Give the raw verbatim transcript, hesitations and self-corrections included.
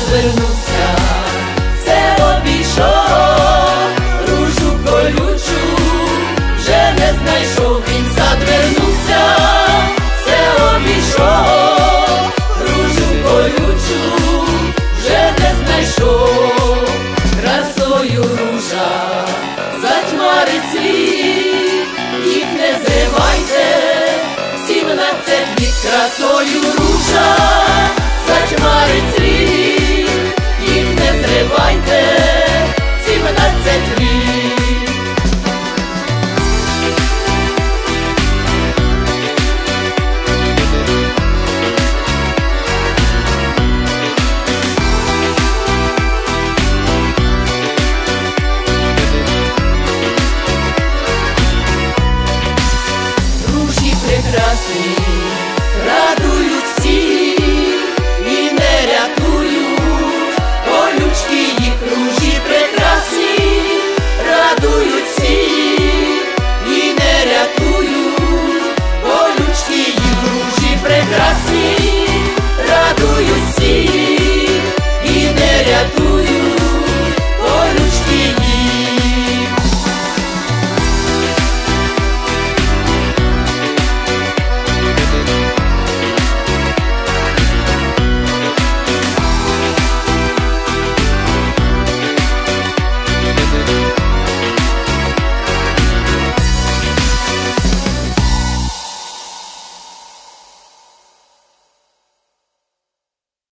вернувся, все обійшов, ружу колючу вже не знайшов. Він сад вернувся, все обійшов, ружу колючу вже не знайшов. Красою ружа затьмарить світ, їх не зривайте, сімнадцять літ. Красою ружа затьмарить світ,